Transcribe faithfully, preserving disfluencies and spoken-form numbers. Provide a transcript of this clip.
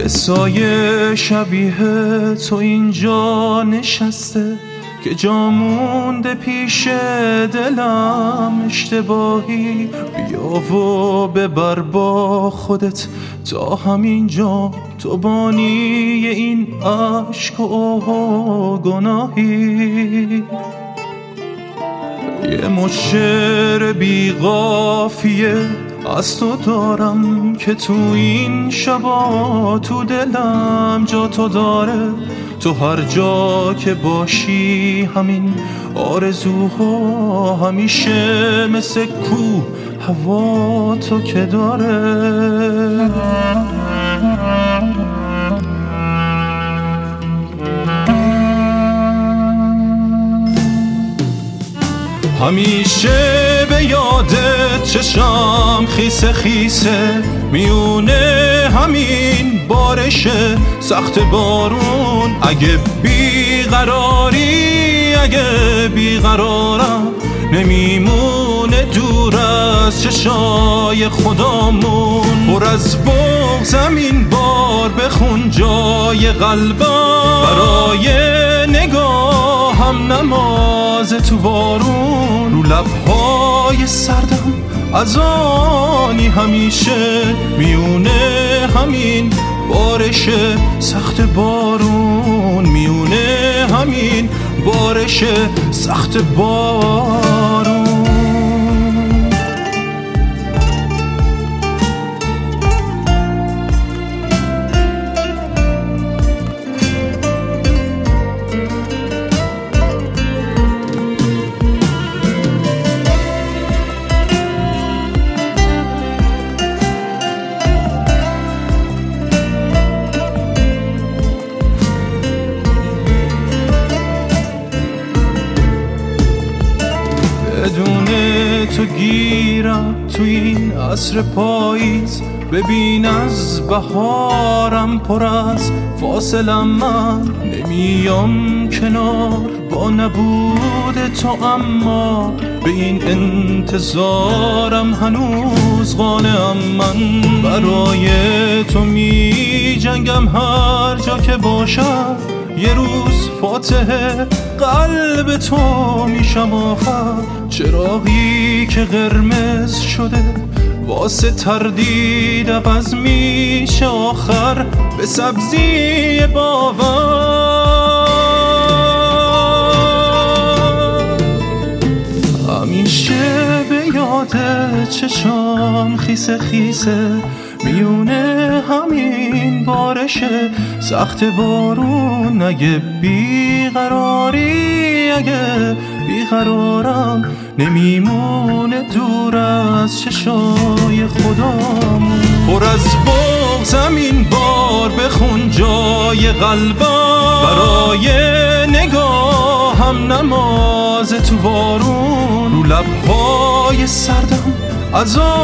قصای شبیه تو اینجا نشسته که جا مونده پیش دلم اشتباهی. بیا و ببر با خودت تا همینجا، تو بانی این عشق و گناهی. یه مشت شعر بی قافیه از تو دارم که تو این شبا تو دلم جا تو داره. تو هر جا که باشی همین آرزوها همیشه مثل کوه هوا تو که داره. همیشه به یادت چشم خیسه خیسه میونه همین بارش سخت بارون. اگه بیقراری اگه بیقرارم نمیمونه دور از چشای خدامون. پر از بغضم این بار بخون جای قلبم، برای نگاهم نماز تو بارون. رو لبهای سردم از آنی همیشه میونه همین بارش سخت بارون. میونه همین بارش سخت بارون. بدون تو گیرم تو این عصر پاییز. ببین از بهارم پر از فاصلم، من نمیام کنار با نبود تو، اما به این انتظارم هنوز قانعم. من برای تو می جنگم هر جا که باشم. یه روز فاتح قلب تو میشم آخر. چراغی که قرمز شده واسه تردید عوض میشه آخر به سبزی باور. همیشه به یادت چشم خیسه خیسه میونه همین بارش سخت بارون. اگه بیقراری اگه بیقرارم نمیمونه دور از چشای خدامون. پر از بغضم این بار بخون جای قلبم، برای نگاهم نماز تو بارون. رو لبهای سردم از